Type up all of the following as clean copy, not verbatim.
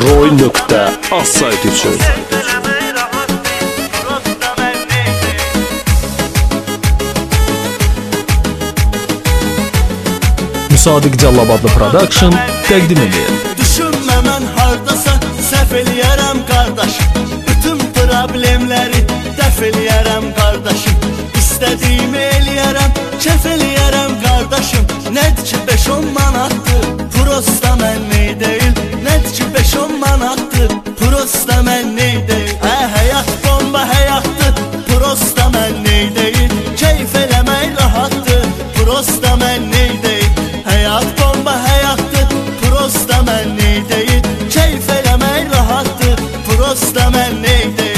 Roy.az sayt üçün. Sadiq Cəllabadlı Production təqdim edir. Düşünmə mən hardasa səhv eləyərəm qardaşım. Bütün problemləri dəf eləyərəm qardaşım. İstədiyimi eləyərəm, kef eləyərəm qardaşım. Nədir ki 5-10 manatdır, prosta mənlik deyil. Nədir ki 5-10 manatdır, prosta mənlik deyil. Həyat bomba həyatdır, prosta mənlik deyil. Keyf eləmək rahatdır, prosta mənlik deyil. Həyat bomba həyatdır, prosta mənlik deyil. Keyf eləmək rahatdır, prosta mənlik deyil.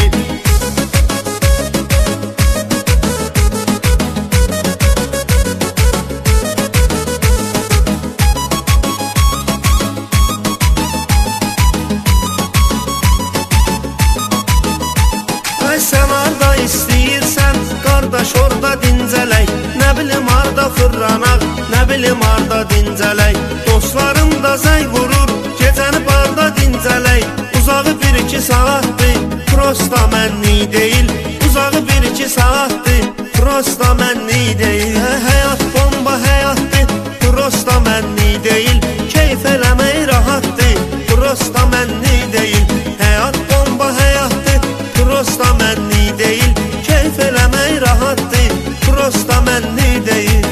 Ay sən harda istəyirsən, qardaş orada dincələk. Nə bilim harda fırlanaq, nə bilim harda dincələk. Dostlarım da zəng vurur, gecəni barda dincələk. Uzağı 1-2 saatdır, prosta mənlik deyil. Uzağı 1-2 saatdır, prosta mənlik deyil. Həyat bomba həyatdır, prosta mənlik deyil. Keyf eləmək rahatdır, prosta mənlik deyil. Həyat bomba həyatdır, prosta mənlik deyil. Keyf eləmək rahatdır, prosta mənlik deyil.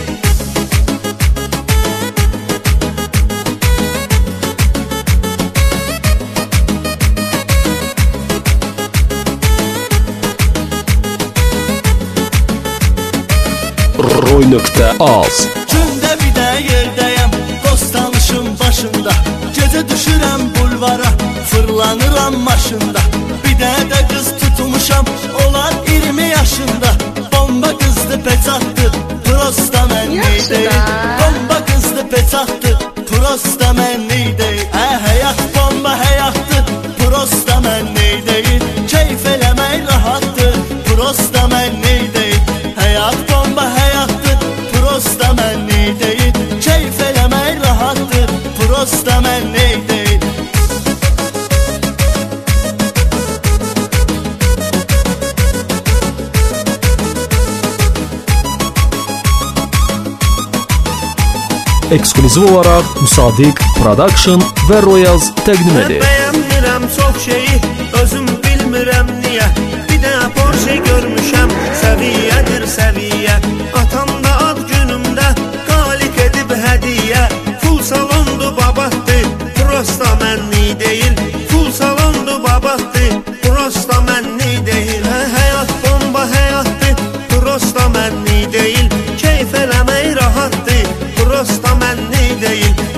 Roy.az Gündə bir də yerdəyəm, dost tanışım başında. Gecə düşürəm bulvara, fırlanıram maşında. Bir də qız tutmuşam, olar 20 yaşında. Bomba qızdı peçatdı, prosta mənlik deyil. Bomba qızdı peçatdı, prosta mənlik deyil. Həyat bomba həyatdır, prosta mənlik deyil. Keyf eləmək rahatdır, prosta mənlik deyil. Həyat bomba həyatdır, prosta mənlik deyil. Keyf eləmək rahatdır, prosta mənlik deyil. Eksklüziv olaraq Sadiq Production və Roy.az təqdim edir. Mən bəyənmirəm çox şeyi, özüm bilmirəm niyə. Bir də Porsche görmüşəm, səviyyədir səviyyə. Atam da ad günümdə qalik edib hədiyyə. Full salondu babatdı, prosta mənlik deyil. Full salondu babatdı, prosta mənlik deyil. Həyat bomba həyatdır, prosta mənlik deyil. Keyf eləmək rahatdır, prosta mənlik deyil.